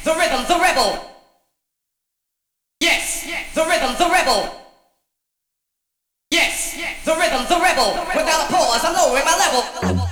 the rhythm, the rebel. Yes, the rhythm, the rebel. Yes, the rhythm, the rebel. Without a pause, I'm lowering my level.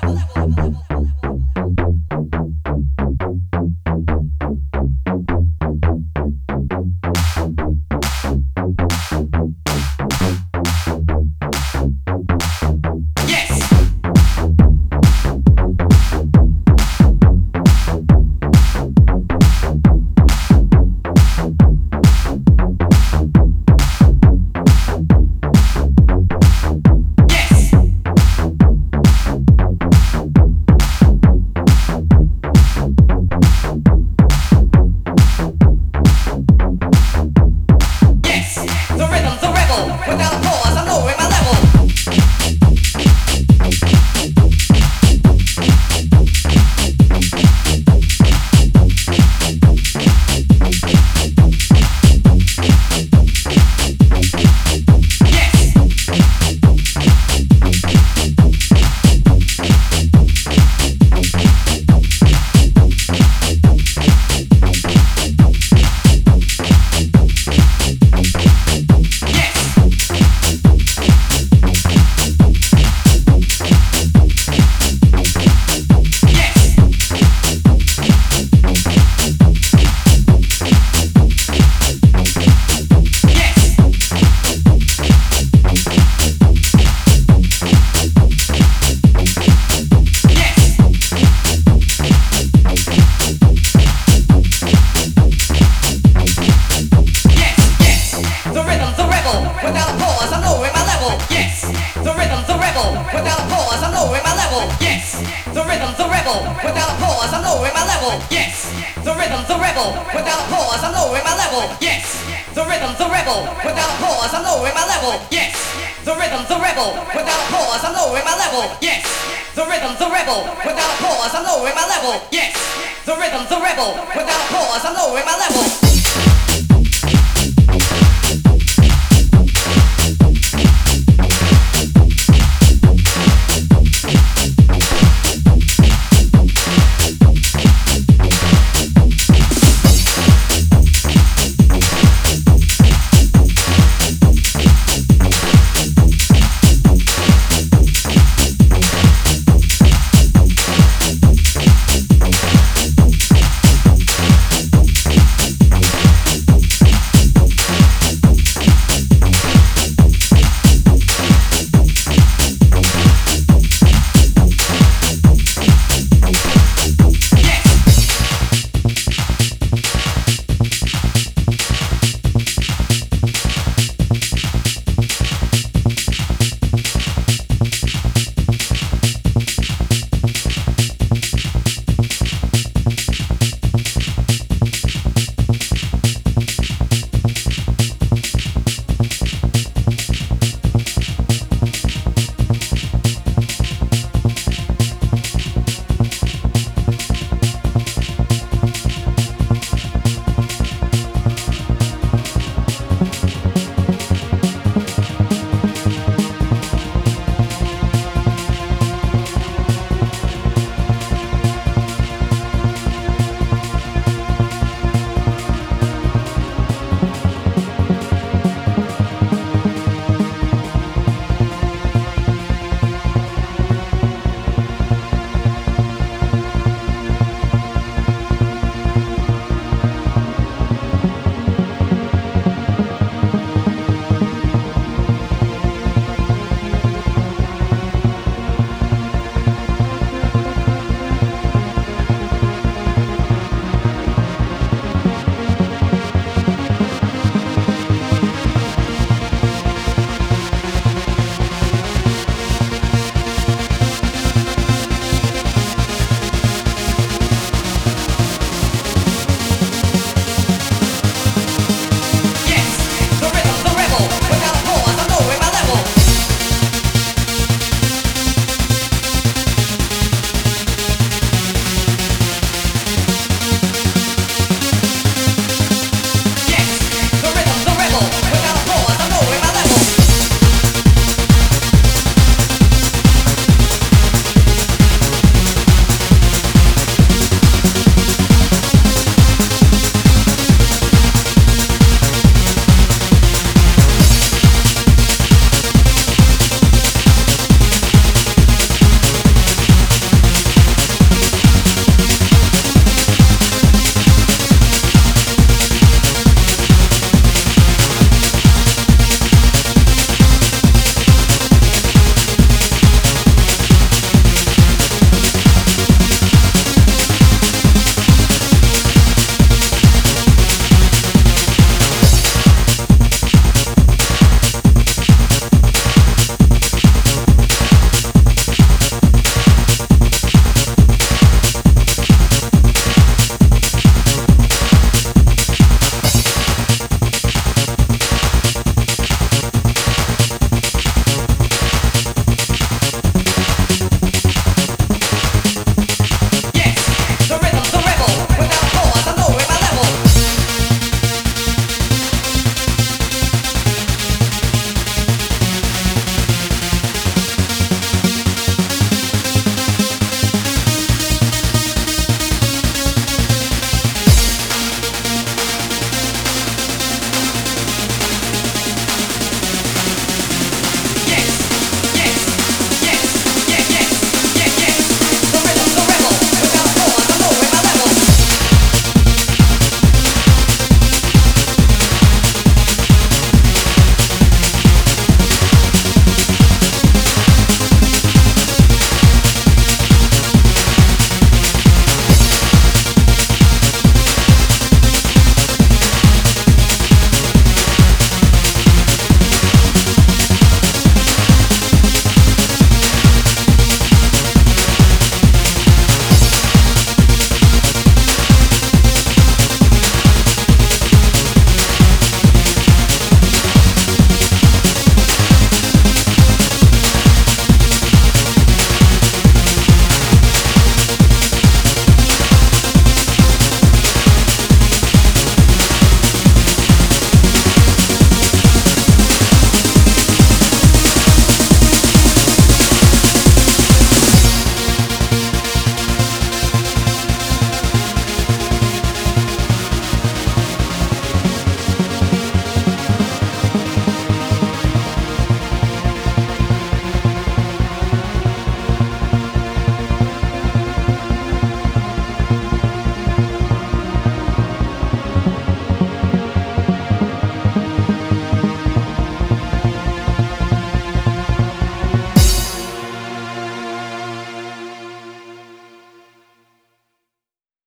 Without a pause, I'm lowering my level. Yes, the rhythm, the rebel. Without a pause, I'm lowering my level. Yes, the rhythm, the rebel. Without a pause, I'm lowering my level. Yes, the rhythm, the rebel. Without a pause, I'm lowering my level. Yes, the rhythm, the rebel. Without a pause, I'm lowering my level. Yes, the rhythm, the rebel. Without a pause, I'm lowering my level.